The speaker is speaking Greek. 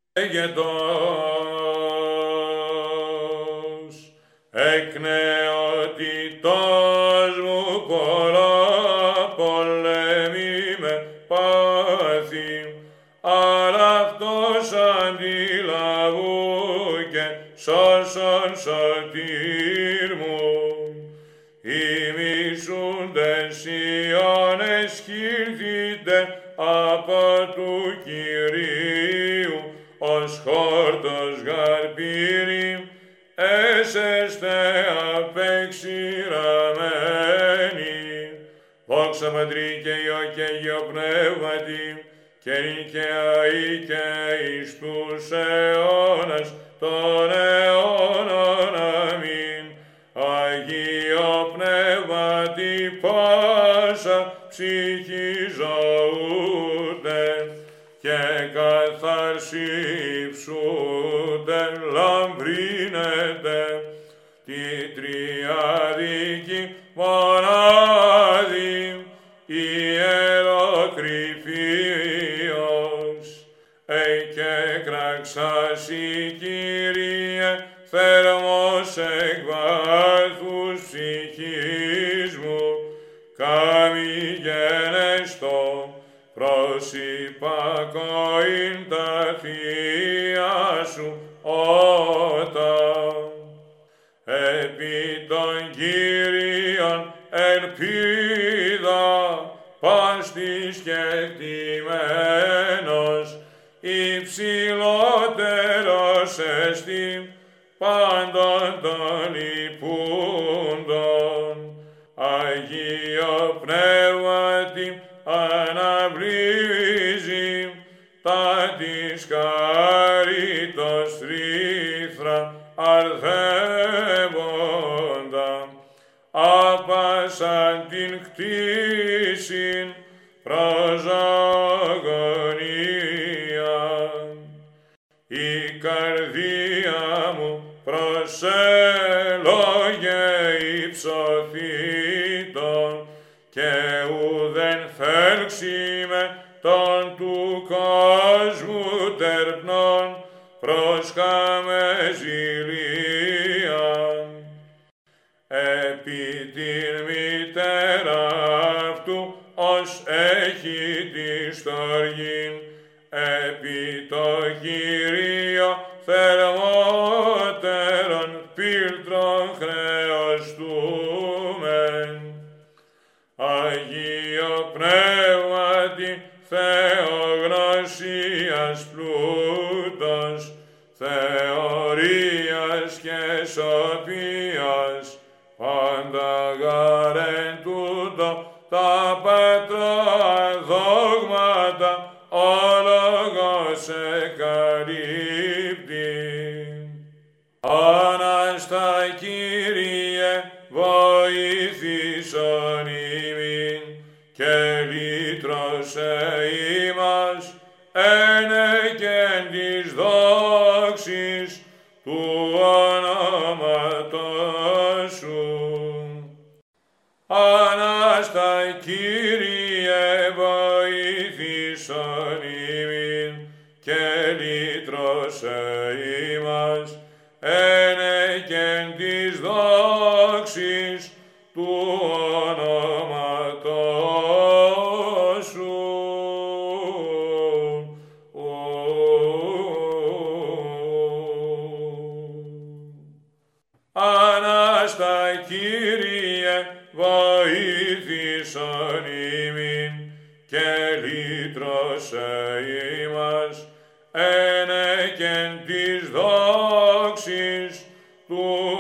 Εγετός, εκ νεότητός μου πολλά πολέμη με πάθη, αλλά αυτός αντιλαβού και σώσον σωτήρ μου. Οι μισούντες Ιώνες χύθητε από του Κυρίου, ως χόρτος γαρπήρι, έσεστε απεξηραμένοι. Δόξα Πατρί και Υιό και Αγίο Πνεύματι, και νικαία και εις τους αιώνας των αιώνων. Αμήν. Αγίο Πνεύματι πάσα ψυχή ζωούτε, και καθαρσί υψούτε λαμπρίνετε τη τριάδικη μονάδη ιεροκρηφίος. Και κραξάσι, Κύριε, θέρμος εκ βάθους ψυχής μου, καμηγενεστό προς υπακοήν τα θεία σου ότα. Επί των Κύριων ελπίδα πας της κεκτημένος, υψηλότερος εστί πάντων των λυπούντων. Αγίο Πνεύματι αναβλύζει τα της χάριτος τρίθρα αρθεύοντα, άπασαν την κτήσιν προς αγωνία. Η καρδία μου προσέλογε υψωθήτων, και ουδεν θέλξιμε των του κόσμου τερπνών προσκάμε ζηλίαν. Επί την μητέρα αυτού ως έχει τη στοργήν, επί το Κύριο θερμότερον φίλτρον χρεωστούμεν. Αγίο Πνεύματι θεογνωσίας πλούτος, θεωρίας και σοφίας, πάντα γαρεν τούτο τα πατρά δόγματα όλογος εκαλύπτει. Ανάστα, Κύριε, βοήθησον ημίν, και λύτρωσε ημάς ένεκεν της δόξης του ονόματος σου. Ανάστα, Κύριε, βοήθησον ημίν, και λύτρωσε ημάς ένεκεν της δόξης του ονόματος σου. Ανάστα, Κύριε, βοήθησον ημίν, και λύτρωσε ημάς ένεκεν της δόξης του